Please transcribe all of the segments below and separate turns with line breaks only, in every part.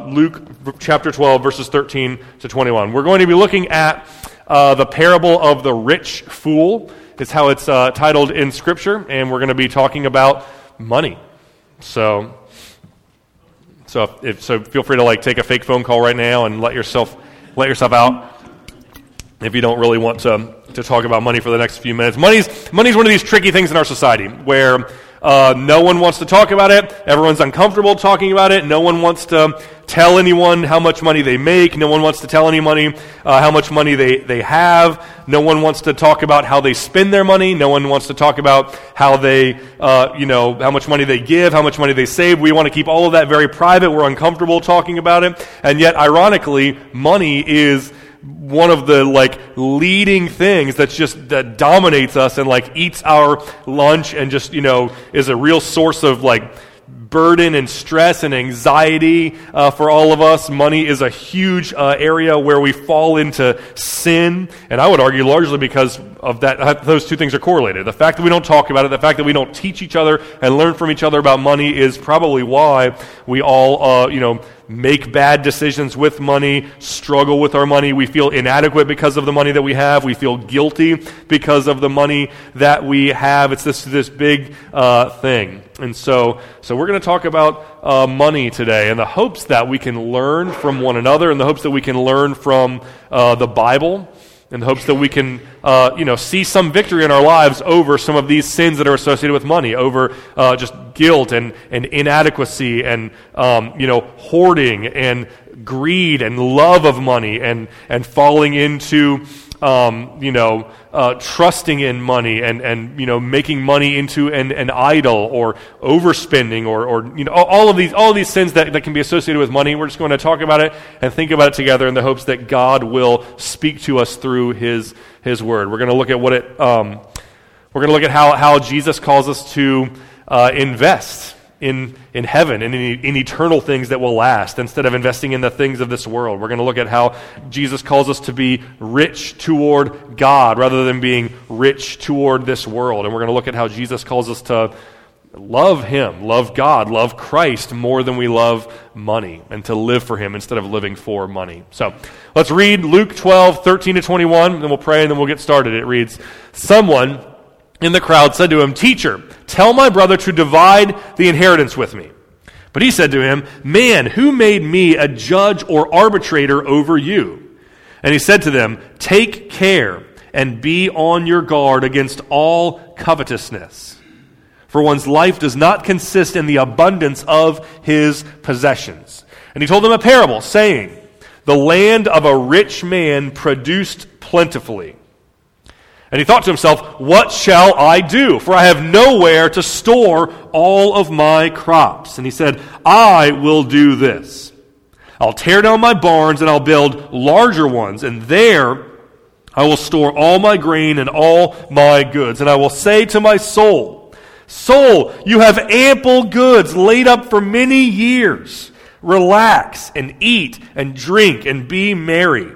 Luke chapter 12, verses 13 to 21. We're going to be looking at the parable of the rich fool. It's how it's titled in Scripture, and we're going to be talking about money. So feel free to take a fake phone call right now and let yourself out if you don't really want to talk about money for the next few minutes. Money's one of these tricky things in our society where no one wants to talk about it. Everyone's uncomfortable talking about it. No one wants to tell anyone how much money they make. No one wants to tell anyone how much money they have. No one wants to talk about how they spend their money. No one wants to talk about how they, how much money they give, how much money they save. We want to keep all of that very private. We're uncomfortable talking about it. And yet, ironically, money is one of the leading things that dominates us and eats our lunch and just is a real source of burden and stress and anxiety for all of us. Money is a huge area where we fall into sin, and I would argue largely because of that. Those two things are correlated. The fact that we don't talk about it, the fact that we don't teach each other and learn from each other about money is probably why we all make bad decisions with money, struggle with our money. We feel inadequate because of the money that we have. We feel guilty because of the money that we have. It's this big thing. And so we're going to talk about money today in the hopes that we can learn from one another, in the hopes that we can learn from the Bible, in the hopes that we can see some victory in our lives over some of these sins that are associated with money, over just guilt and inadequacy and hoarding and greed and love of money and falling into trusting in money and making money into an idol or overspending or all of these sins that can be associated with money. We're just going to talk about it and think about it together in the hopes that God will speak to us through His Word. We're going to look at we're going to look at how Jesus calls us to invest in heaven and in eternal things that will last instead of investing in the things of this world. We're going to look at how Jesus calls us to be rich toward God rather than being rich toward this world. And we're going to look at how Jesus calls us to love Him, love God, love Christ more than we love money, and to live for Him instead of living for money. So let's read Luke 12, 13 to 21, and then we'll pray and then we'll get started. It reads, "Someone in the crowd said to him, 'Teacher, tell my brother to divide the inheritance with me.' But he said to him, 'Man, who made me a judge or arbitrator over you?' And he said to them, 'Take care and be on your guard against all covetousness. For one's life does not consist in the abundance of his possessions.' And he told them a parable, saying, 'The land of a rich man produced plentifully. And he thought to himself, what shall I do? For I have nowhere to store all of my crops.' And he said, 'I will do this. I'll tear down my barns and I'll build larger ones, and there I will store all my grain and all my goods. And I will say to my soul, Soul, you have ample goods laid up for many years. Relax and eat and drink and be merry.'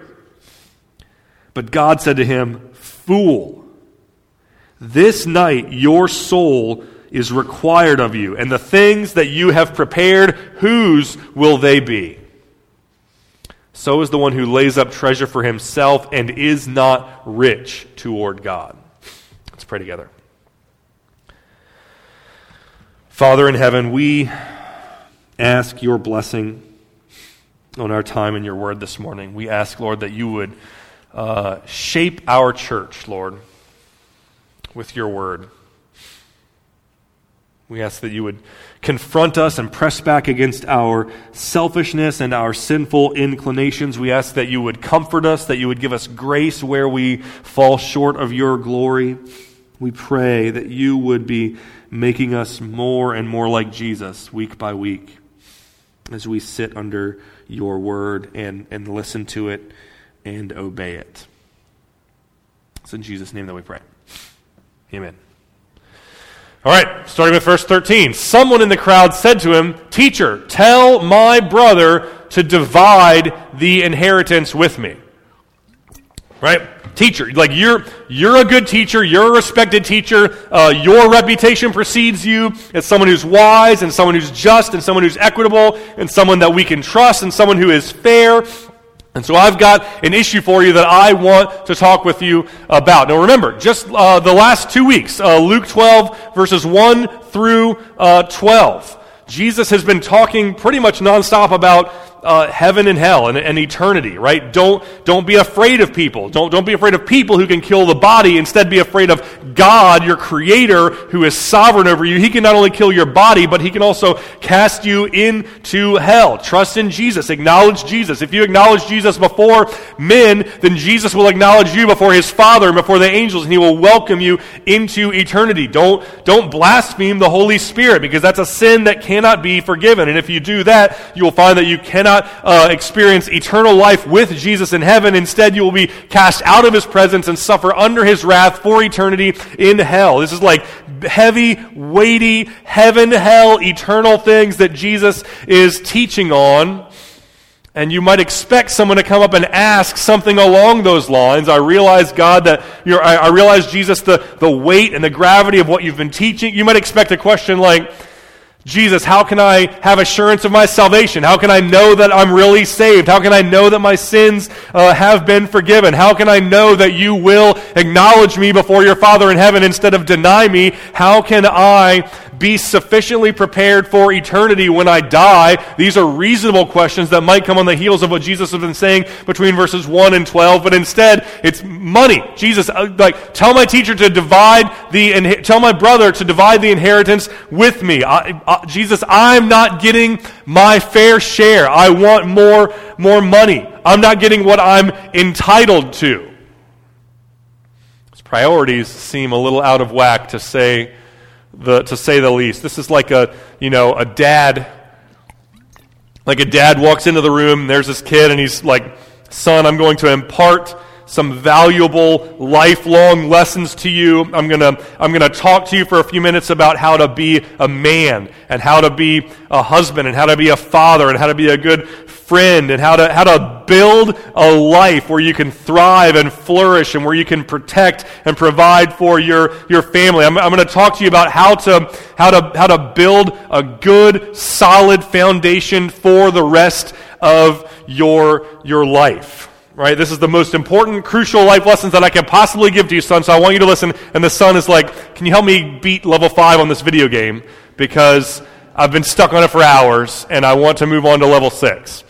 But God said to him, 'Fool, this night your soul is required of you, and the things that you have prepared, whose will they be? So is the one who lays up treasure for himself and is not rich toward God.'" Let's pray together. Father in heaven, we ask your blessing on our time in your word this morning. We ask, Lord, that you would shape our church, Lord, with your word. We ask that you would confront us and press back against our selfishness and our sinful inclinations. We ask that you would comfort us, that you would give us grace where we fall short of your glory. We pray that you would be making us more and more like Jesus week by week as we sit under your word and listen to it and obey it. It's in Jesus' name that we pray. Amen. All right, starting with verse 13. "Someone in the crowd said to him, 'Teacher, tell my brother to divide the inheritance with me.' right? Teacher, like you're a good teacher, you're a respected teacher, your reputation precedes you as someone who's wise and someone who's just and someone who's equitable and someone that we can trust and someone who is fair. And so I've got an issue for you that I want to talk with you about. Now remember, just the last 2 weeks, Luke 12 verses 1 through 12, Jesus has been talking pretty much nonstop about heaven and hell and eternity, right? Don't be afraid of people. Don't be afraid of people who can kill the body. Instead, be afraid of God, your creator, who is sovereign over you. He can not only kill your body, but he can also cast you into hell. Trust in Jesus. Acknowledge Jesus. If you acknowledge Jesus before men, then Jesus will acknowledge you before his Father and before the angels, and he will welcome you into eternity. Don't blaspheme the Holy Spirit, because that's a sin that cannot be forgiven. And if you do that, you will find that you cannot experience eternal life with Jesus in heaven. Instead, you will be cast out of his presence and suffer under his wrath for eternity in hell. This is like heavy, weighty, heaven, hell, eternal things that Jesus is teaching on. And you might expect someone to come up and ask something along those lines. I realize, God, that I realize, Jesus, the weight and the gravity of what you've been teaching. You might expect a question like, Jesus, how can I have assurance of my salvation? How can I know that I'm really saved? How can I know that my sins have been forgiven? How can I know that you will acknowledge me before your Father in heaven instead of deny me? How can I be sufficiently prepared for eternity when I die? These are reasonable questions that might come on the heels of what Jesus has been saying between verses 1 and 12, but instead it's money. Jesus, tell my teacher to tell my brother to divide the inheritance with me. Jesus, I'm not getting my fair share. I want more money. I'm not getting what I'm entitled to. His priorities seem a little out of whack, to say the least. This is like a dad. Like a dad walks into the room, and there's this kid, and he's like, "Son, I'm going to impart some valuable lifelong lessons to you. I'm gonna talk to you for a few minutes about how to be a man and how to be a husband and how to be a father and how to be a good friend and how to build a life where you can thrive and flourish and where you can protect and provide for your family. I'm going to talk to you about how to build a good, solid foundation for the rest of your life." Right? This is the most important, crucial life lessons that I can possibly give to you, son, so I want you to listen. And the son is like, "Can you help me beat level 5 on this video game? Because I've been stuck on it for hours, and I want to move on to level 6.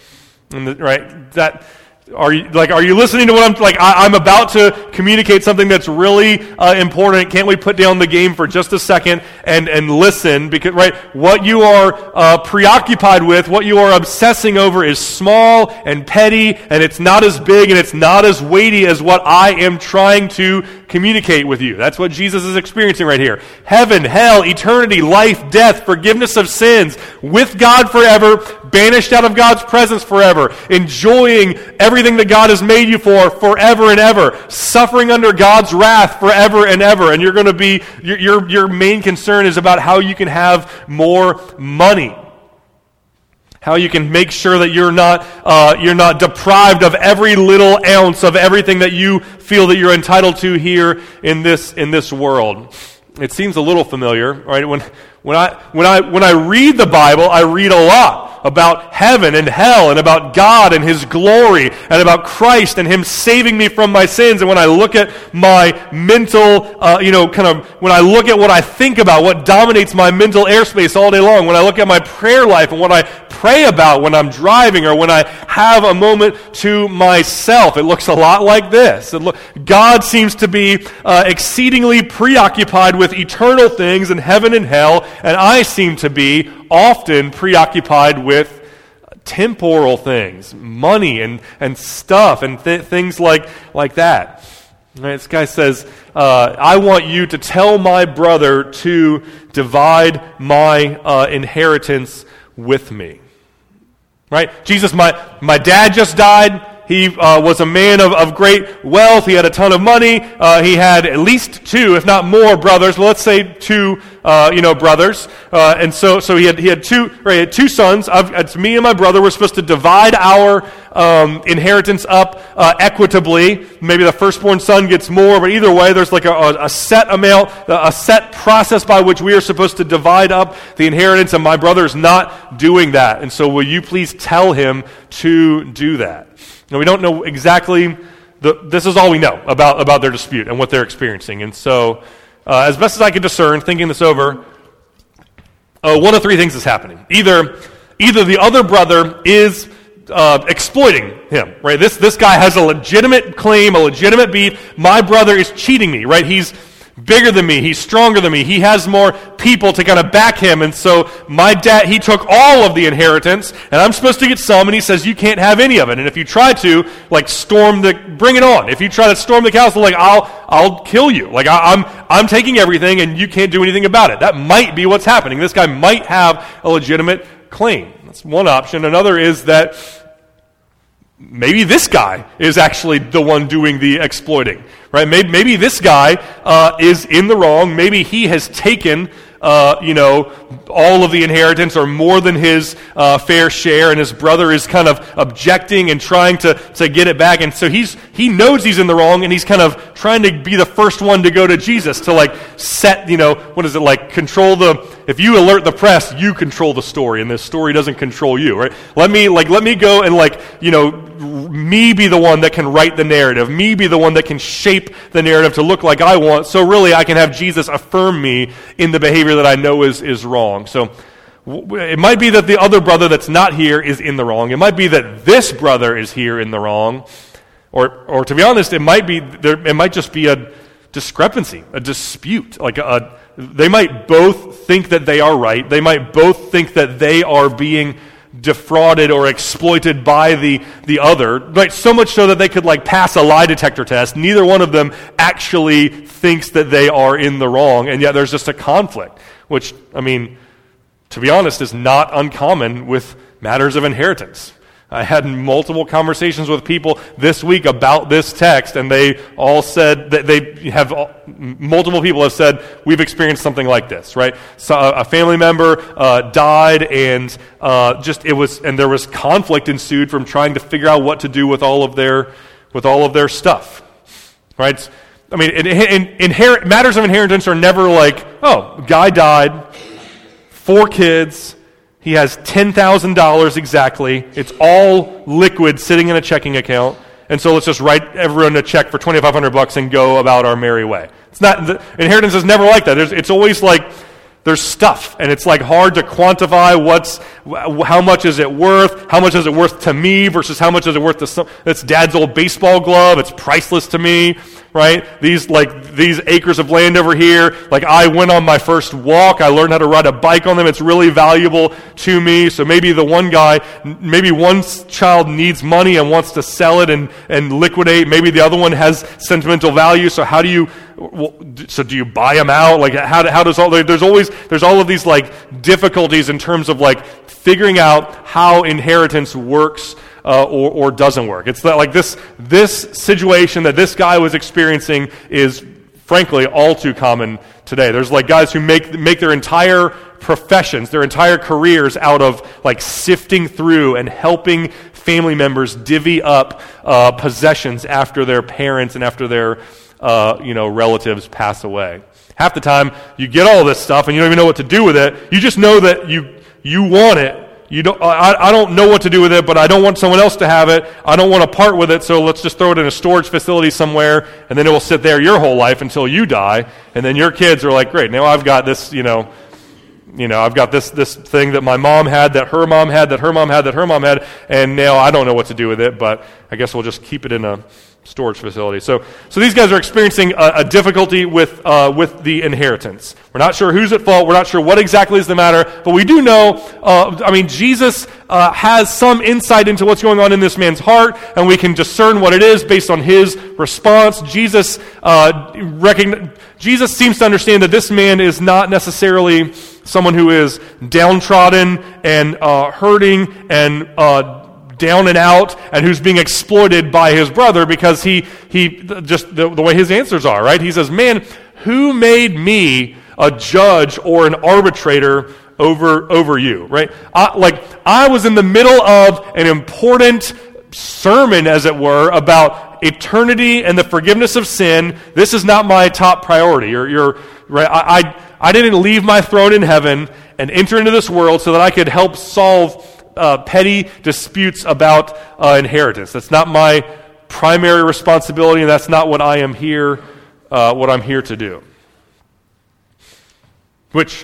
Are you listening to what I'm like? I'm about to communicate something that's really important. Can't we put down the game for just a second and listen? Because what you are preoccupied with, what you are obsessing over, is small and petty, and it's not as big and it's not as weighty as what I am trying to communicate with you. That's what Jesus is experiencing right here. Heaven, hell, eternity, life, death, forgiveness of sins, with God forever, banished out of God's presence forever, enjoying everything that God has made you for forever and ever, suffering under God's wrath forever and ever. And you're going to be, your main concern is about how you can have more money. How you can make sure that you're not deprived of every little ounce of everything that you feel that you're entitled to here in this world. It seems a little familiar, right? When I read the Bible, I read a lot about heaven and hell and about God and His glory and about Christ and Him saving me from my sins. And when I look at my mental, when I look at what I think about, what dominates my mental airspace all day long, when I look at my prayer life and what I pray about when I'm driving or when I have a moment to myself, it looks a lot like this. God seems to be exceedingly preoccupied with eternal things in heaven and hell, and I seem to be often preoccupied with temporal things, money and stuff and things like that. Right, this guy says, I want you to tell my brother to divide my inheritance with me. Right? Jesus, my dad just died. He was a man of great wealth. He had a ton of money. He had at least 2, if not more, brothers. Well, let's say 2 brothers. And so he had two sons. It's me and my brother. We're supposed to divide our inheritance up equitably. Maybe the firstborn son gets more, but either way, there's like a set amount, a set process by which we are supposed to divide up the inheritance, and my brother's not doing that. And so will you please tell him to do that? Now, we don't know exactly, this is all we know about their dispute and what they're experiencing. And so, as best as I can discern, thinking this over, one of three things is happening. Either the other brother is exploiting him, right? This guy has a legitimate claim, a legitimate beef. My brother is cheating me, right? He's bigger than me. He's stronger than me. He has more people to kind of back him. And so my dad, he took all of the inheritance, and I'm supposed to get some, and he says, you can't have any of it. And if you try to, bring it on. If you try to storm the castle, I'll kill you. I'm taking everything, and you can't do anything about it. That might be what's happening. This guy might have a legitimate claim. That's one option. Another is that maybe this guy is actually the one doing the exploiting, right? Maybe this guy is in the wrong. Maybe he has taken, all of the inheritance or more than his fair share, and his brother is kind of objecting and trying to get it back. And so he knows he's in the wrong, and he's kind of trying to be the first one to go to Jesus to set, control if you alert the press, you control the story, and this story doesn't control you, right? Let me go and me be the one that can write the narrative, me be the one that can shape the narrative to look like I want, so really I can have Jesus affirm me in the behavior that I know is wrong. So it might be that the other brother that's not here is in the wrong. It might be that this brother is here in the wrong. Or to be honest, it might just be a discrepancy, a dispute. They might both think that they are right. They might both think that they are being defrauded or exploited by the other, right? So much so that they could pass a lie detector test. Neither one of them actually thinks that they are in the wrong, and yet there's just a conflict, which, to be honest, is not uncommon with matters of inheritance. I had multiple conversations with people this week about this text, and they all said that multiple people have said, we've experienced something like this, right? So a family member died, and there was conflict ensued from trying to figure out what to do with all of their stuff, right? Matters of inheritance are never guy died, 4 kids, he has $10,000 exactly. It's all liquid sitting in a checking account. And so let's just write everyone a check for $2,500 and go about our merry way. Inheritance is never like that. It's always there's stuff, and it's hard to quantify how much is it worth, how much is it worth to me versus how much is it worth to some. It's dad's old baseball glove. It's priceless to me, right? These acres of land over here, I went on my first walk. I learned how to ride a bike on them. It's really valuable to me. So maybe one child needs money and wants to sell it and liquidate. Maybe the other one has sentimental value. So how do you? Do you buy them out? How does there's all of these difficulties in terms of figuring out how inheritance works or doesn't work. It's this situation that this guy was experiencing is frankly all too common today. There's guys who make their entire professions, their entire careers out of sifting through and helping family members divvy up possessions after their parents and after their relatives pass away. Half the time, you get all this stuff and you don't even know what to do with it. You just know that you want it. I don't know what to do with it, but I don't want someone else to have it. I don't want to part with it, so let's just throw it in a storage facility somewhere, and then it will sit there your whole life until you die, and then your kids are great, now I've got this, I've got this thing that my mom had, that her mom had, that her mom had, that her mom had, and now I don't know what to do with it, but I guess we'll just keep it in a storage facility. So these guys are experiencing a difficulty with the inheritance. We're not sure who's at fault. We're not sure what exactly is the matter. But we do know, Jesus has some insight into what's going on in this man's heart, and we can discern what it is based on his response. Jesus seems to understand that this man is not necessarily someone who is downtrodden and hurting and down and out, and who's being exploited by his brother, because he just the way his answers are, right? He says, man, who made me a judge or an arbitrator over you, right? I was in the middle of an important sermon, as it were, about eternity and the forgiveness of sin. This is not my top priority. You're right. I didn't leave my throne in heaven and enter into this world so that I could help solve petty disputes about inheritance. That's not my primary responsibility, and that's not what I am here. What I'm here to do. Which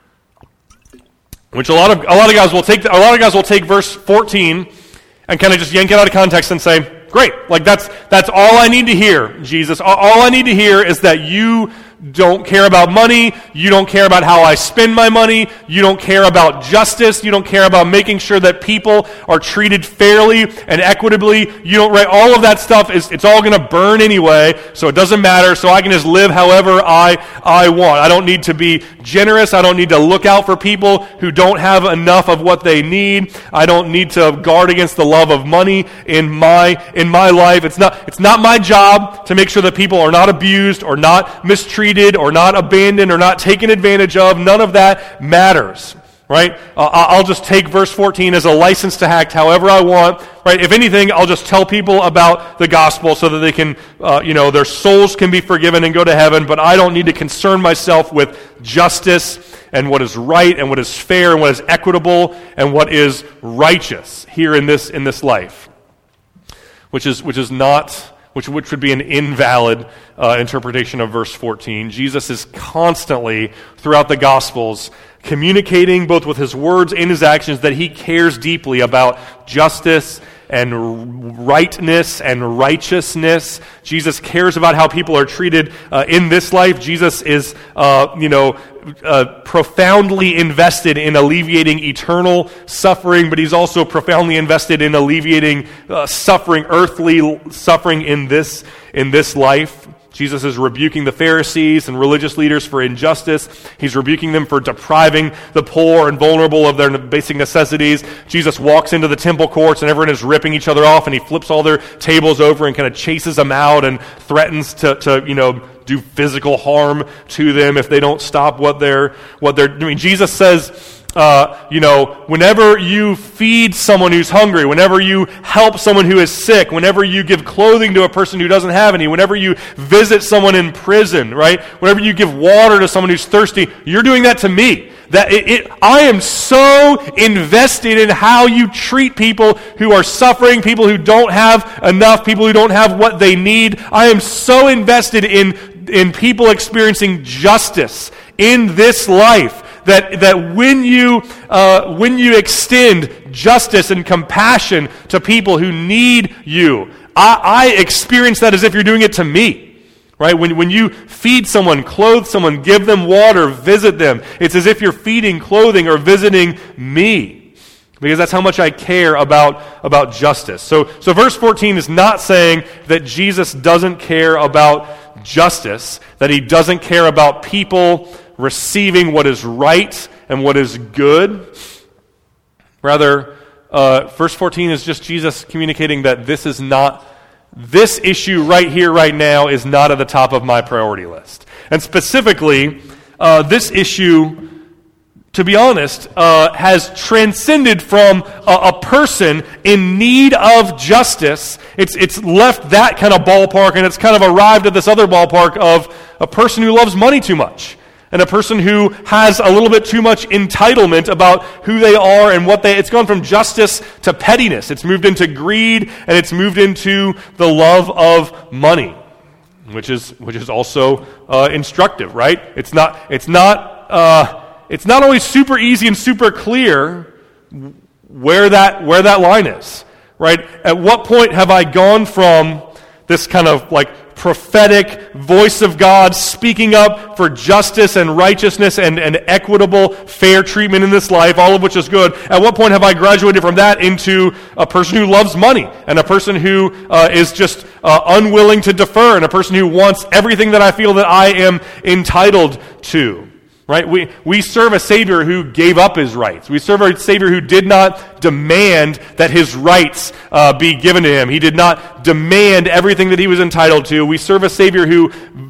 a lot of guys will take verse 14 and kind of just yank it out of context and say, great, like that's all I need to hear, Jesus. All I need to hear is that you don't care about money, you don't care about how I spend my money, you don't care about justice, you don't care about making sure that people are treated fairly and equitably, you don't, right? All of that stuff it's all going to burn anyway, so it doesn't matter, so I can just live however I want. I don't need to be generous, I don't need to look out for people who don't have enough of what they need, I don't need to guard against the love of money in my life. It's not my job to make sure that people are not abused or not mistreated or not abandoned or not taken advantage of. None of that matters, right? I'll just take verse 14 as a license to act however I want, right? If anything, I'll just tell people about the gospel so that they can, their souls can be forgiven and go to heaven, but I don't need to concern myself with justice and what is right and what is fair and what is equitable and what is righteous here in this life, which would be an invalid interpretation of verse 14. Jesus is constantly, throughout the Gospels, communicating both with his words and his actions that he cares deeply about justice and rightness and righteousness. Jesus cares about how people are treated in this life. Jesus is, profoundly invested in alleviating eternal suffering, but he's also profoundly invested in alleviating earthly suffering in this life. Jesus is rebuking the Pharisees and religious leaders for injustice. He's rebuking them for depriving the poor and vulnerable of their basic necessities. Jesus walks into the temple courts and everyone is ripping each other off, and he flips all their tables over and kind of chases them out and threatens to do physical harm to them if they don't stop what they're doing. Jesus says, whenever you feed someone who's hungry, whenever you help someone who is sick, whenever you give clothing to a person who doesn't have any, whenever you visit someone in prison, right? Whenever you give water to someone who's thirsty, you're doing that to me. I am so invested in how you treat people who are suffering, people who don't have enough, people who don't have what they need. I am so invested in people experiencing justice in this life that when you extend justice and compassion to people who need you, I experience that as if you're doing it to me. Right? When you feed someone, clothe someone, give them water, visit them, it's as if you're feeding, clothing, or visiting me. Because that's how much I care about justice. So verse 14 is not saying that Jesus doesn't care about justice, that he doesn't care about people receiving what is right and what is good. Rather, verse 14 is just Jesus communicating that this issue right here, right now, is not at the top of my priority list. And specifically, this issue, to be honest, has transcended from a person in need of justice. It's left that kind of ballpark, and it's kind of arrived at this other ballpark of a person who loves money too much. And a person who has a little bit too much entitlement about who they are and it's gone from justice to pettiness. It's moved into greed, and it's moved into the love of money, which is also instructive, right? It's not always super easy and super clear where that line is, right? At what point have I gone from this kind of like prophetic voice of God speaking up for justice and righteousness and equitable, fair treatment in this life, all of which is good. At what point have I graduated from that into a person who loves money and a person who is just unwilling to defer and a person who wants everything that I feel that I am entitled to? Right? We serve a Savior who gave up his rights. We serve a Savior who did not demand that his rights be given to him. He did not demand everything that he was entitled to. We serve a Savior who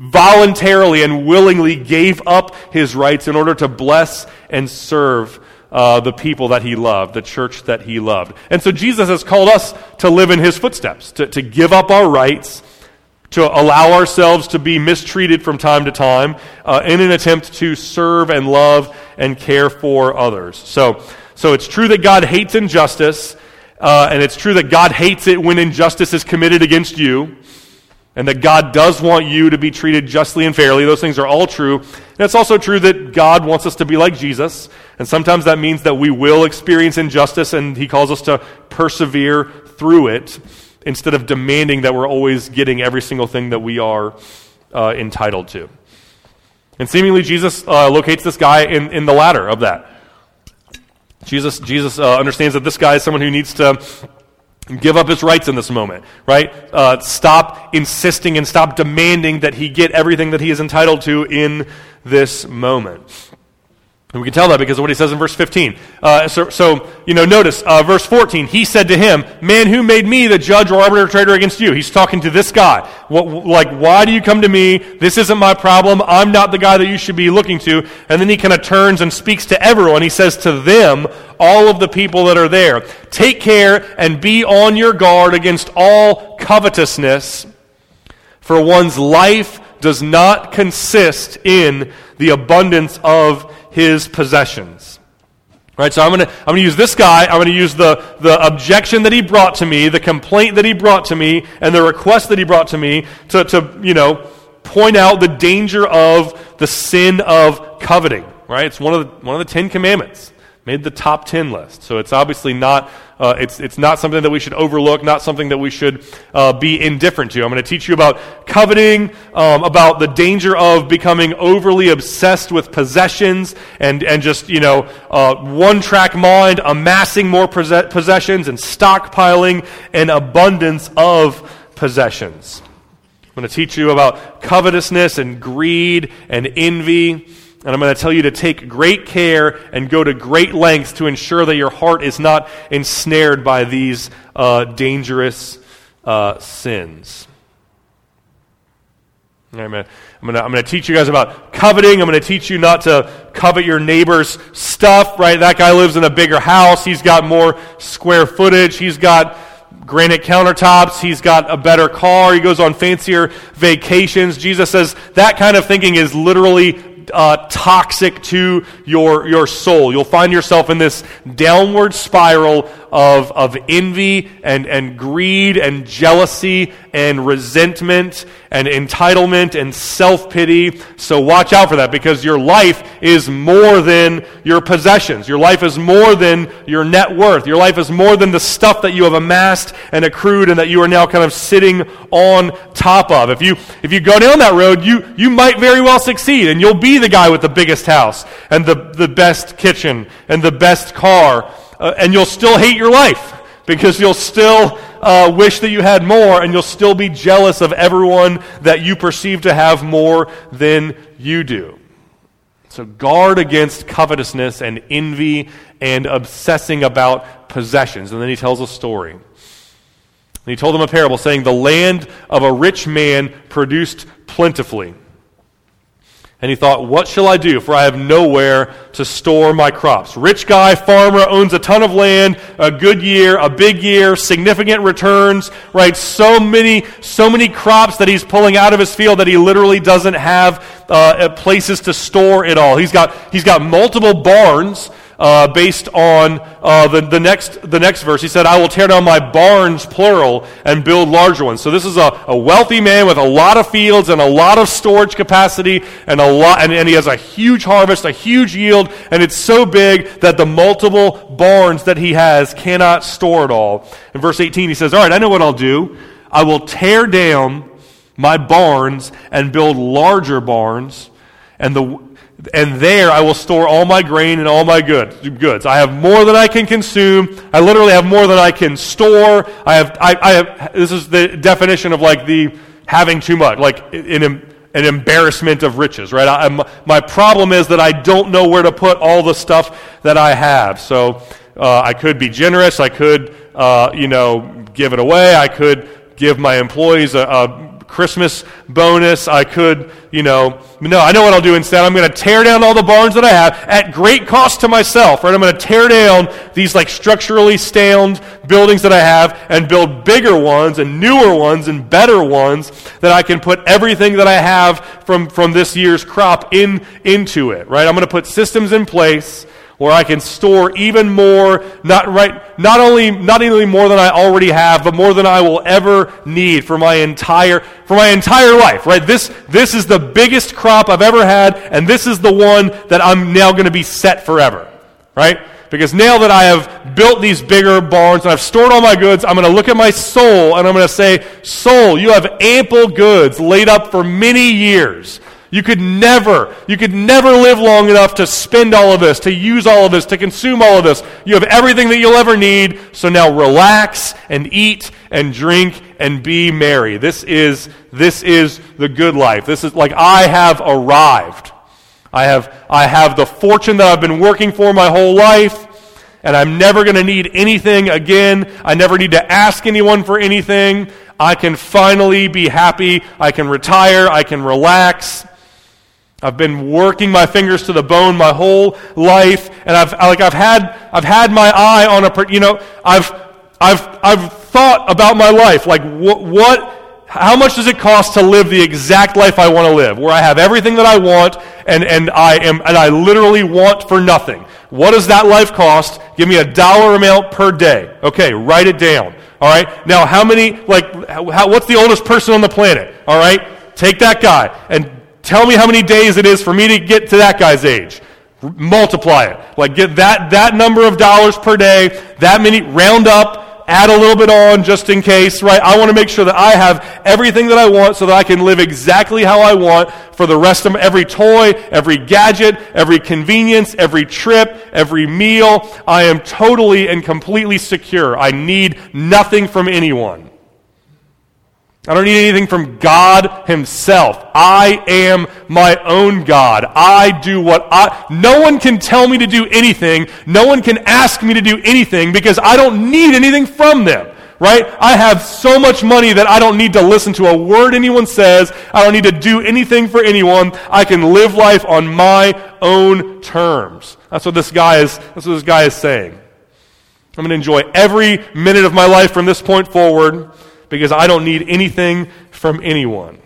voluntarily and willingly gave up his rights in order to bless and serve the people that he loved, the church that he loved. And so Jesus has called us to live in his footsteps, to give up our rights, to allow ourselves to be mistreated from time to time in an attempt to serve and love and care for others. So it's true that God hates injustice, and it's true that God hates it when injustice is committed against you, and that God does want you to be treated justly and fairly. Those things are all true. And it's also true that God wants us to be like Jesus, and sometimes that means that we will experience injustice, and he calls us to persevere through it instead of demanding that we're always getting every single thing that we are entitled to. And seemingly Jesus locates this guy in the latter of that. Jesus understands that this guy is someone who needs to give up his rights in this moment, right? Stop insisting and stop demanding that he get everything that he is entitled to in this moment. And we can tell that because of what he says in verse 15. Notice verse 14. He said to him, "Man, who made me the judge or arbitrator against you?" He's talking to this guy. Why do you come to me? This isn't my problem. I'm not the guy that you should be looking to. And then he kind of turns and speaks to everyone. He says to them, all of the people that are there, "Take care and be on your guard against all covetousness, for one's life does not consist in the abundance of his possessions." Right, so I'm going to use this guy. I'm going to use the objection that he brought to me, the complaint that he brought to me, and the request that he brought to me to point out the danger of the sin of coveting. Right, it's one of the 10 Commandments. Made the top 10 list. So it's obviously not it's not something that we should overlook, not something that we should be indifferent to. I'm going to teach you about coveting, about the danger of becoming overly obsessed with possessions and just one-track mind, amassing more possessions and stockpiling an abundance of possessions. I'm going to teach you about covetousness and greed and envy. And I'm going to tell you to take great care and go to great lengths to ensure that your heart is not ensnared by these dangerous sins. I'm going to teach you guys about coveting. I'm going to teach you not to covet your neighbor's stuff. Right? That guy lives in a bigger house. He's got more square footage. He's got granite countertops. He's got a better car. He goes on fancier vacations. Jesus says that kind of thinking is literally toxic to your soul. You'll find yourself in this downward spiral of envy and greed and jealousy and resentment and entitlement and self-pity. So watch out for that, because your life is more than your possessions. Your life is more than your net worth. Your life is more than the stuff that you have amassed and accrued and that you are now kind of sitting on top of. If you go down that road, you might very well succeed, and you'll be the guy with the biggest house and the best kitchen and the best car, and you'll still hate your life because you'll still wish that you had more, and you'll still be jealous of everyone that you perceive to have more than you do. So guard against covetousness and envy and obsessing about possessions. And then he tells a story. And he told them a parable saying, "The land of a rich man produced plentifully. And he thought, what shall I do? For I have nowhere to store my crops." Rich guy, farmer, owns a ton of land, a good year, a big year, significant returns, right? So many crops that he's pulling out of his field that he literally doesn't have places to store it all. He's got multiple barns. Based on the next verse, he said, "I will tear down my barns," plural, "and build larger ones." So this is a wealthy man with a lot of fields and a lot of storage capacity and he has a huge harvest, a huge yield, and it's so big that the multiple barns that he has cannot store it all. In verse 18, he says, "All right, I know what I'll do. I will tear down my barns and build larger barns, and there I will store all my grain and all my goods. I have more than I can consume. I literally have more than I can store. I have. This is the definition of like the having too much, like an embarrassment of riches, right? My problem is that I don't know where to put all the stuff that I have. So I could be generous. I could, give it away. I could give my employees a Christmas bonus. I could, no, I know what I'll do instead. I'm going to tear down all the barns that I have at great cost to myself, right? I'm going to tear down these like structurally sound buildings that I have and build bigger ones and newer ones and better ones that I can put everything that I have from this year's crop into it, right? I'm going to put systems in place where I can store even more, not only more than I already have, but more than I will ever need for my entire life, right? This is the biggest crop I've ever had, and this is the one that I'm now going to be set forever, right? Because now that I have built these bigger barns and I've stored all my goods, I'm going to look at my soul and I'm going to say, soul, you have ample goods laid up for many years. You could never live long enough to spend all of this, to use all of this, to consume all of this. You have everything that you'll ever need, so now relax and eat and drink and be merry. This is the good life. This is like I have arrived. I have the fortune that I've been working for my whole life, and I'm never going to need anything again. I never need to ask anyone for anything. I can finally be happy. I can retire. I can relax. I've been working my fingers to the bone my whole life, and I've had my eye on I've thought about my life, like how much does it cost to live the exact life I want to live, where I have everything that I want and I literally want for nothing. What does that life cost? Give me a dollar amount per day. Okay, write it down. All right. Now, what's the oldest person on the planet? All right, take that guy and tell me how many days it is for me to get to that guy's age. Multiply it. Like get that number of dollars per day, that many, round up, add a little bit on just in case, right? I want to make sure that I have everything that I want so that I can live exactly how I want for the rest of every toy, every gadget, every convenience, every trip, every meal. I am totally and completely secure. I need nothing from anyone. I don't need anything from God himself. I am my own God. No one can tell me to do anything. No one can ask me to do anything because I don't need anything from them, right? I have so much money that I don't need to listen to a word anyone says. I don't need to do anything for anyone. I can live life on my own terms. That's what this guy is saying. I'm going to enjoy every minute of my life from this point forward, because I don't need anything from anyone.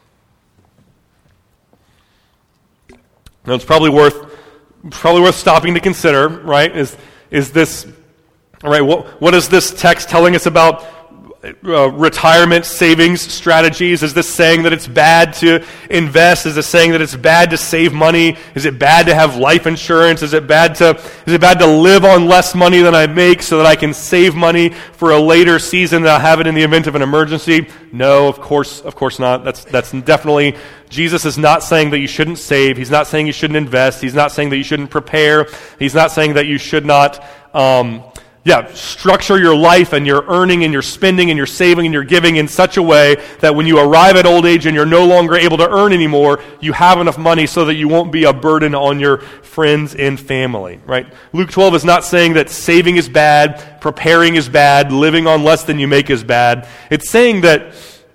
Now it's probably worth stopping to consider, right? Is this, all right, what is this text telling us about retirement savings strategies? Is this saying that it's bad to invest? Is this saying that it's bad to save money? Is it bad to have life insurance? Is it bad to live on less money than I make so that I can save money for a later season that I'll have it in the event of an emergency? No, of course not. That's definitely, Jesus is not saying that you shouldn't save. He's not saying you shouldn't invest. He's not saying that you shouldn't prepare. He's not saying that you should not structure your life and your earning and your spending and your saving and your giving in such a way that when you arrive at old age and you're no longer able to earn anymore, you have enough money so that you won't be a burden on your friends and family, right? Luke 12 is not saying that saving is bad, preparing is bad, living on less than you make is bad. It's saying that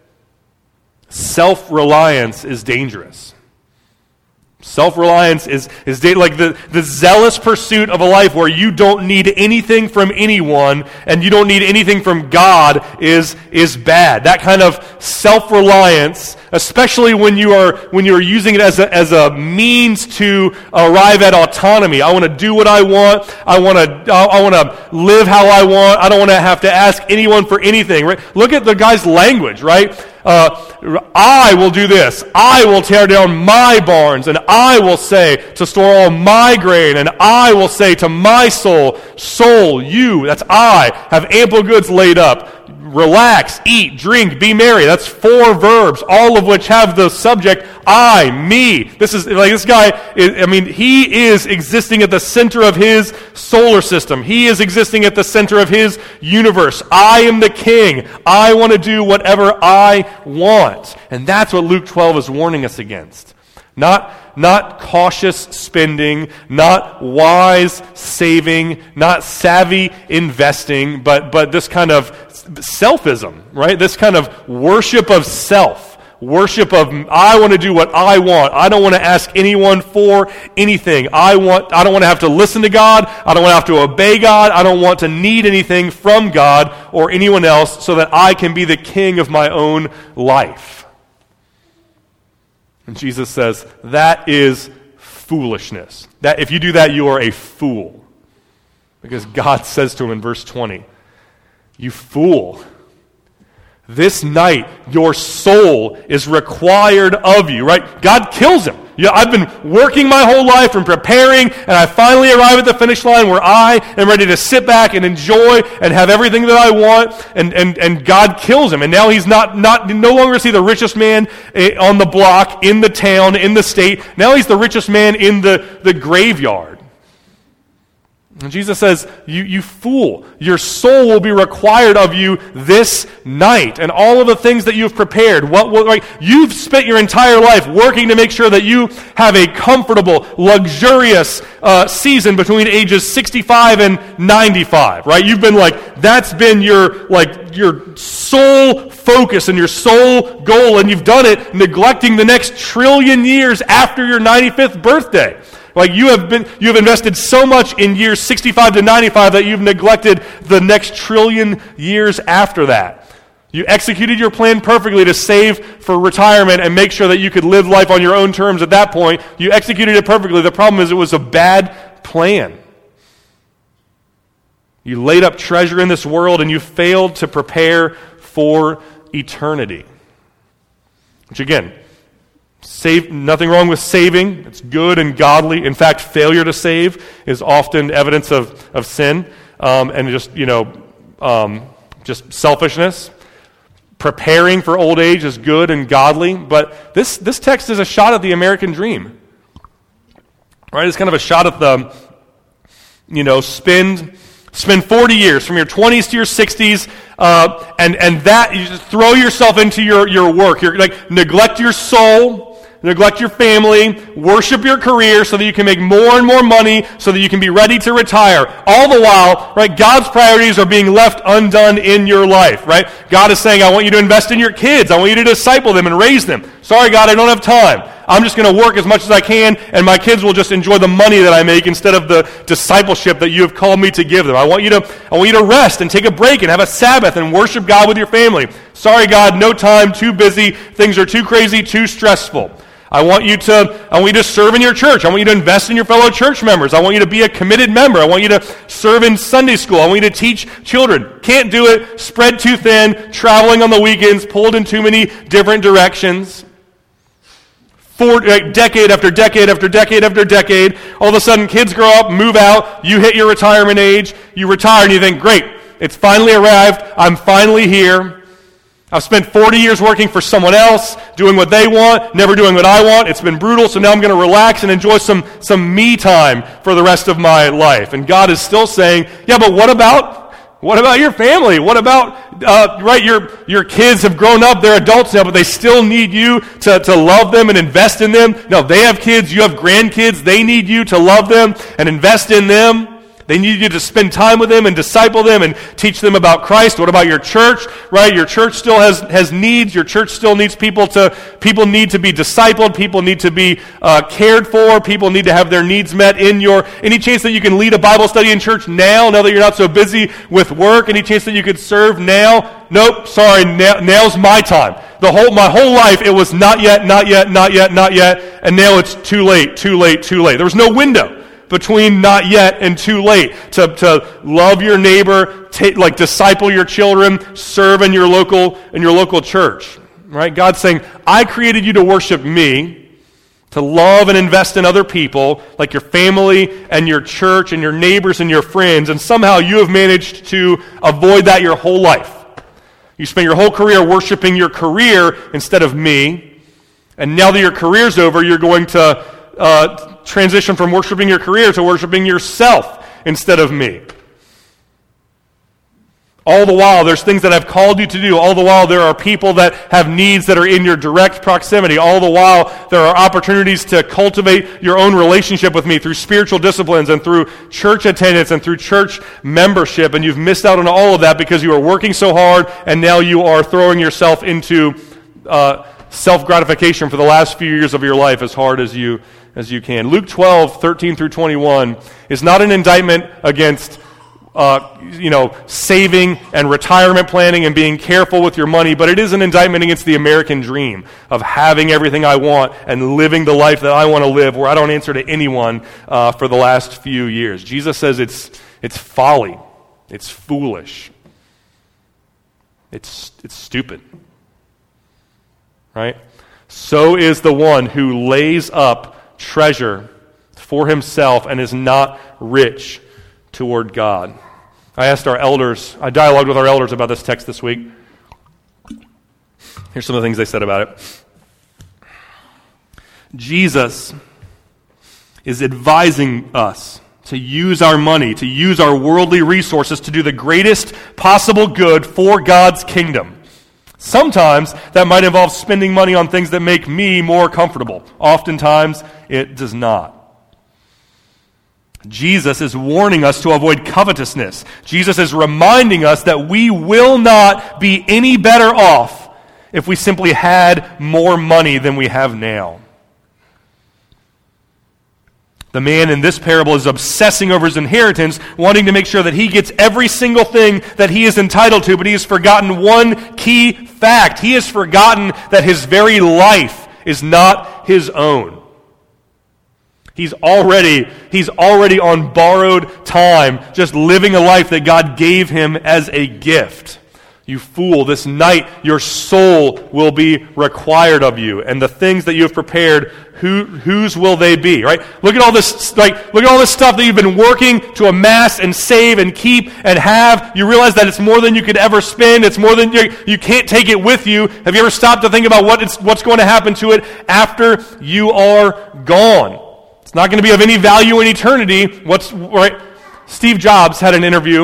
self-reliance is dangerous. Self-reliance is like the zealous pursuit of a life where you don't need anything from anyone and you don't need anything from God is bad. That kind of self-reliance, especially when you are using it as a means to arrive at autonomy. I want to do what I want. I want to live how I want. I don't want to have to ask anyone for anything. Right? Look at the guy's language, right? I will do this. I will tear down my barns, and I will say to store all my grain, and I will say to my soul, you, that's I, have ample goods laid up. Relax, eat, drink, be merry. That's 4 verbs, all of which have the subject I, me. This is like this guy, he is existing at the center of his solar system. He is existing at the center of his universe. I am the king. I want to do whatever I want. And that's what Luke 12 is warning us against. Not cautious spending, not wise saving, not savvy investing, but this kind of selfism, right? This kind of worship of self, Worship of, I want to do what I want. I don't want to ask anyone for anything. I don't want to have to listen to God. I don't want to have to obey God. I don't want to need anything from God or anyone else so that I can be the king of my own life. And Jesus says, that is foolishness. That if you do that, you are a fool. Because God says to him in verse 20, you fool. This night, your soul is required of you, right? God kills him. Yeah, I've been working my whole life and preparing, and I finally arrive at the finish line where I am ready to sit back and enjoy and have everything that I want, and God kills him. And now he's no longer is he the richest man on the block, in the town, in the state. Now he's the richest man in the graveyard. And Jesus says, you fool, your soul will be required of you this night. And all of the things that you've prepared, you've spent your entire life working to make sure that you have a comfortable, luxurious season between ages 65 and 95, right? You've been that's been your sole focus and your sole goal, and you've done it neglecting the next trillion years after your 95th birthday. You have invested so much in years 65 to 95 that you've neglected the next trillion years after that. You executed your plan perfectly to save for retirement and make sure that you could live life on your own terms at that point. You executed it perfectly. The problem is it was a bad plan. You laid up treasure in this world and you failed to prepare for eternity. Which again, nothing wrong with saving. It's good and godly. In fact, failure to save is often evidence of sin and just selfishness. Preparing for old age is good and godly, but this text is a shot at the American dream. Right? It's kind of a shot at the, spend 40 years from your 20s to your 60s, and that you just throw yourself into your work. You're neglect your soul. Neglect your family, worship your career so that you can make more and more money so that you can be ready to retire. All the while, right, God's priorities are being left undone in your life, right? God is saying, I want you to invest in your kids. I want you to disciple them and raise them. Sorry, God, I don't have time. I'm just going to work as much as I can, and my kids will just enjoy the money that I make instead of the discipleship that you have called me to give them. I want you to rest and take a break and have a Sabbath and worship God with your family. Sorry, God, no time, too busy, things are too crazy, too stressful. I want you to serve in your church. I want you to invest in your fellow church members. I want you to be a committed member. I want you to serve in Sunday school. I want you to teach children. Can't do it, spread too thin, traveling on the weekends, pulled in too many different directions. Decade after decade after decade after decade, all of a sudden kids grow up, move out, you hit your retirement age, you retire and you think, great, it's finally arrived, I'm finally here. I've spent 40 years working for someone else, doing what they want, never doing what I want. It's been brutal, so now I'm going to relax and enjoy some me time for the rest of my life. And God is still saying, yeah, but what about your family? What about, your kids have grown up, they're adults now, but they still need you to love them and invest in them. No, they have kids, you have grandkids, they need you to love them and invest in them. They need you to spend time with them and disciple them and teach them about Christ. What about your church? Right? Your church still has needs. Your church still needs people need to be discipled. People need to be cared for. People need to have their needs met any chance that you can lead a Bible study in church now that you're not so busy with work? Any chance that you could serve now? Nope, sorry, now's my time. My whole life, it was not yet, not yet, not yet, not yet, and now it's too late, too late, too late. There was no window between not yet and too late to love your neighbor, disciple your children, serve in your local church. Right? God's saying, I created you to worship me, to love and invest in other people, like your family and your church and your neighbors and your friends, and somehow you have managed to avoid that your whole life. You spent your whole career worshiping your career instead of me, and now that your career's over, you're going to transition from worshiping your career to worshiping yourself instead of me. All the while, there's things that I've called you to do. All the while, there are people that have needs that are in your direct proximity. All the while, there are opportunities to cultivate your own relationship with me through spiritual disciplines and through church attendance and through church membership. And you've missed out on all of that because you are working so hard and now you are throwing yourself into self-gratification for the last few years of your life as hard as you can. Luke 12:13 through 21 is not an indictment against saving and retirement planning and being careful with your money, but it is an indictment against the American dream of having everything I want and living the life that I want to live, where I don't answer to anyone for the last few years. Jesus says it's folly, it's foolish, it's stupid, right? So is the one who lays up treasure for himself and is not rich toward God. I dialogued with our elders about this text this week. Here's some of the things they said about it. Jesus is advising us to use our money, to use our worldly resources to do the greatest possible good for God's kingdom. Sometimes that might involve spending money on things that make me more comfortable. Oftentimes it does not. Jesus is warning us to avoid covetousness. Jesus is reminding us that we will not be any better off if we simply had more money than we have now. The man in this parable is obsessing over his inheritance, wanting to make sure that he gets every single thing that he is entitled to, but he has forgotten one key fact. He has forgotten that his very life is not his own. He's already on borrowed time, just living a life that God gave him as a gift. You fool, this night your soul will be required of you, and the things that you have prepared, whose will they be? Right? Look at all this stuff that you've been working to amass and save and keep and have. You realize that it's more than you could ever spend. It's more than you can't take it with you. Have you ever stopped to think about what's going to happen to it after you are gone? It's not going to be of any value in eternity. Right? Steve Jobs had an interview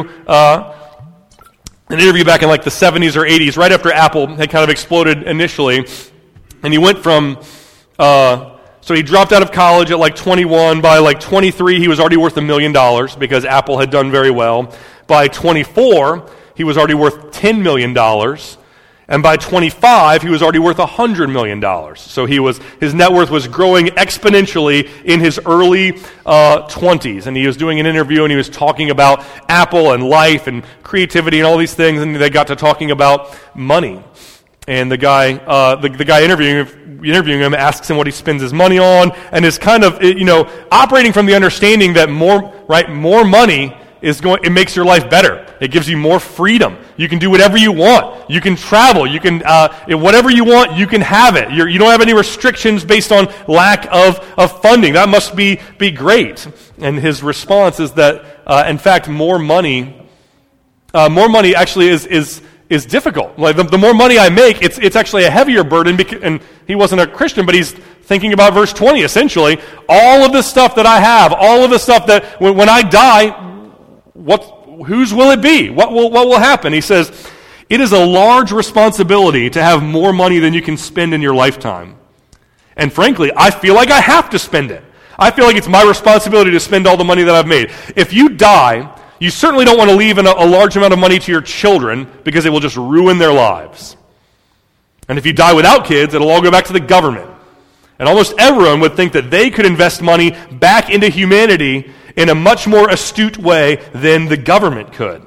back in like the 70s or 80s, right after Apple had kind of exploded initially. And he went from, so he dropped out of college at like 21. By like 23, he was already worth $1 million because Apple had done very well. By 24, he was already worth $10 million. And by 25, he was already worth $100 million. So his net worth was growing exponentially in his early 20s. And he was doing an interview, and he was talking about Apple and life and creativity and all these things, and they got to talking about money. And the guy interviewing him asks him what he spends his money on, and is kind of operating from the understanding that more money it makes your life better. It gives you more freedom. You can do whatever you want. You can travel. You can whatever you want, you can have it. You don't have any restrictions based on lack of funding. That must be great. And his response is that in fact more money actually is difficult. Like the more money I make, it's actually a heavier burden. And he wasn't a Christian, but he's thinking about verse 20 essentially. All of the stuff that I have, all of the stuff that when I die, whose will it be? What will happen? He says, it is a large responsibility to have more money than you can spend in your lifetime. And frankly, I feel like I have to spend it. I feel like it's my responsibility to spend all the money that I've made. If you die, you certainly don't want to leave a large amount of money to your children because it will just ruin their lives. And if you die without kids, it'll all go back to the government. And almost everyone would think that they could invest money back into humanity in a much more astute way than the government could.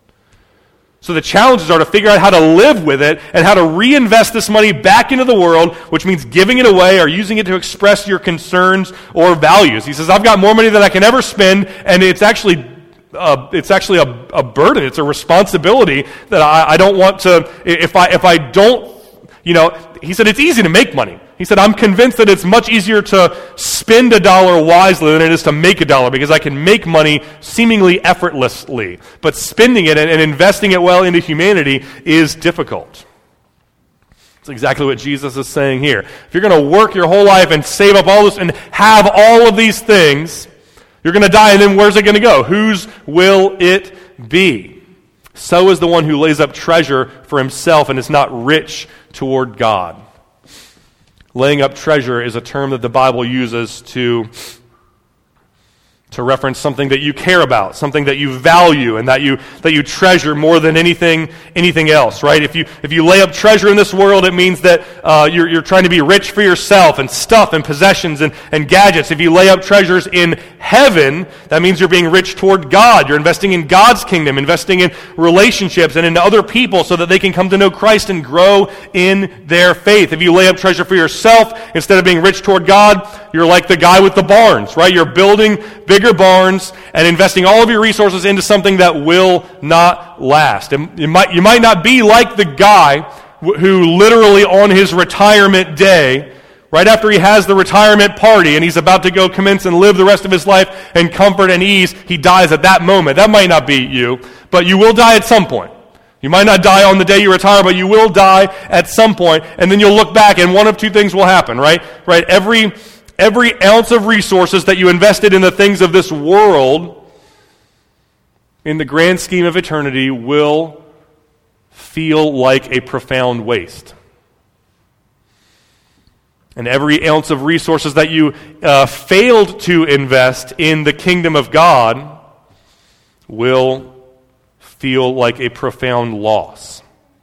So the challenges are to figure out how to live with it and how to reinvest this money back into the world, which means giving it away or using it to express your concerns or values. He says, I've got more money than I can ever spend, and it's actually a burden. It's a responsibility that I don't want to, if I don't, he said it's easy to make money. He said, I'm convinced that it's much easier to spend $1 wisely than it is to make $1 because I can make money seemingly effortlessly. But spending it and investing it well into humanity is difficult. That's exactly what Jesus is saying here. If you're going to work your whole life and save up all this and have all of these things, you're going to die, and then where's it going to go? Whose will it be? So is the one who lays up treasure for himself and is not rich toward God. Laying up treasure is a term that the Bible uses to to reference something that you care about, something that you value and that you treasure more than anything else, right? If you lay up treasure in this world, it means that you're trying to be rich for yourself and stuff and possessions and gadgets. If you lay up treasures in heaven, that means you're being rich toward God. You're investing in God's kingdom, investing in relationships and in other people so that they can come to know Christ and grow in their faith. If you lay up treasure for yourself instead of being rich toward God, you're like the guy with the barns, right? You're building bigger barns and investing all of your resources into something that will not last. And you might not be like the guy who literally on his retirement day, right after he has the retirement party and he's about to go commence and live the rest of his life in comfort and ease, he dies at that moment. That might not be you, but you will die at some point. You might not die on the day you retire, but you will die at some point, and then you'll look back and one of two things will happen, right? Every ounce of resources that you invested in the things of this world, in the grand scheme of eternity, will feel like a profound waste. And every ounce of resources that you failed to invest in the kingdom of God will feel like a profound loss.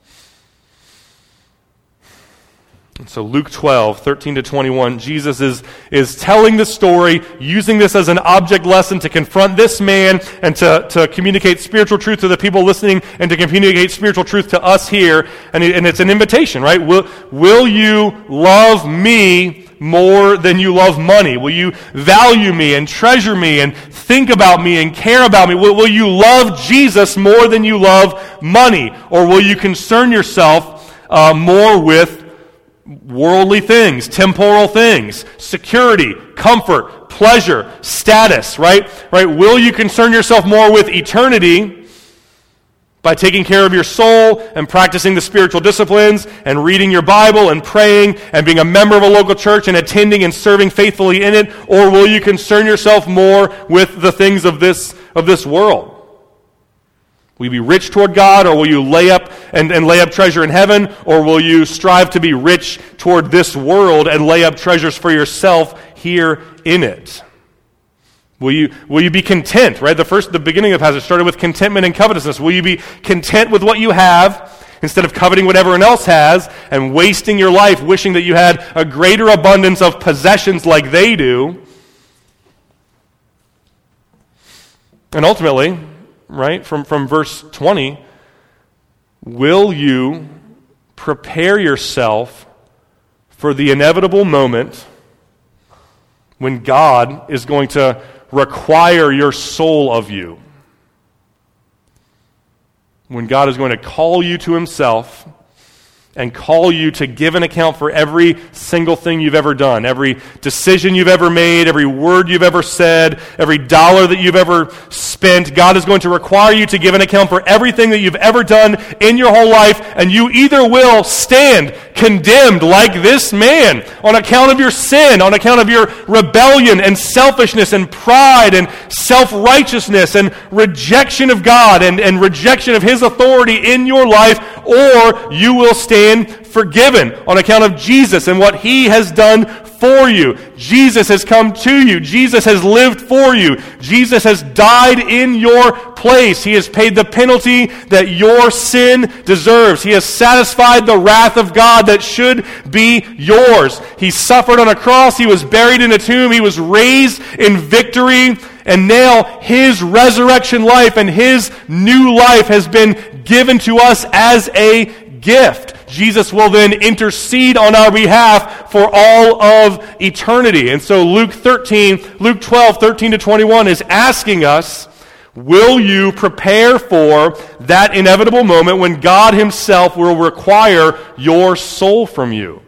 And so Luke 12, 13 to 21, Jesus is telling the story, using this as an object lesson to confront this man and to communicate spiritual truth to the people listening and to communicate spiritual truth to us here. And it's an invitation, right? Will you love me more than you love money? Will you value me and treasure me and think about me and care about me? Will you love Jesus more than you love money? Or will you concern yourself more with worldly things, temporal things, security, comfort, pleasure, status, right? Will you concern yourself more with eternity by taking care of your soul and practicing the spiritual disciplines and reading your Bible and praying and being a member of a local church and attending and serving faithfully in it? Or will you concern yourself more with the things of this world? Will you be rich toward God, or will you lay up treasure in heaven, or will you strive to be rich toward this world and lay up treasures for yourself here in it? Will you be content, right? The beginning of the passage started with contentment and covetousness. Will you be content with what you have instead of coveting what everyone else has and wasting your life wishing that you had a greater abundance of possessions like they do? And ultimately, right, from verse 20, will you prepare yourself for the inevitable moment when God is going to require your soul of you? When God is going to call you to himself and call you to give an account for every single thing you've ever done, every decision you've ever made, every word you've ever said, every dollar that you've ever spent. God is going to require you to give an account for everything that you've ever done in your whole life, and you either will stand condemned like this man on account of your sin, on account of your rebellion and selfishness and pride and self-righteousness and rejection of God and rejection of his authority in your life, or you will stand forgiven on account of Jesus and what he has done for you. Jesus has come to you. Jesus has lived for you. Jesus has died in your place. He has paid the penalty that your sin deserves. He has satisfied the wrath of God that should be yours. He suffered on a cross. He was buried in a tomb. He was raised in victory. And now his resurrection life and his new life has been given to us as a gift. Jesus will then intercede on our behalf for all of eternity. And so Luke 12, 13 to 21 is asking us, will you prepare for that inevitable moment when God himself will require your soul from you?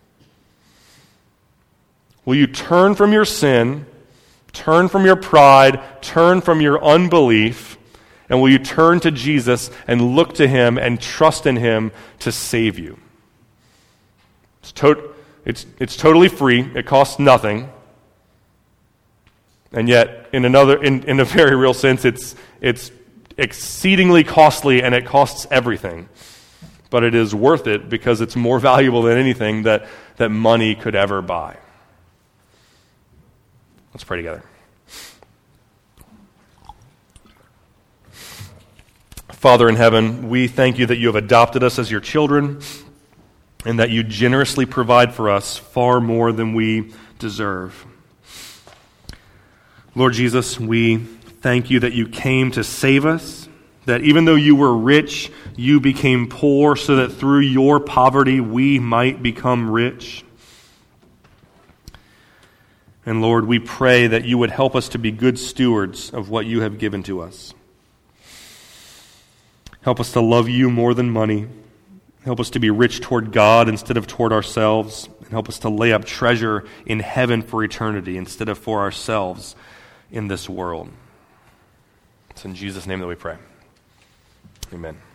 Will you turn from your sin, turn from your pride, turn from your unbelief, and will you turn to Jesus and look to him and trust in him to save you? It's totally free. It costs nothing. And yet, in a very real sense, it's exceedingly costly, and it costs everything. But it is worth it because it's more valuable than anything that money could ever buy. Let's pray together. Father in heaven, we thank you that you have adopted us as your children and that you generously provide for us far more than we deserve. Lord Jesus, we thank you that you came to save us, that even though you were rich, you became poor so that through your poverty we might become rich. And Lord, we pray that you would help us to be good stewards of what you have given to us. Help us to love you more than money. Help us to be rich toward God instead of toward ourselves. And help us to lay up treasure in heaven for eternity instead of for ourselves in this world. It's in Jesus' name that we pray. Amen.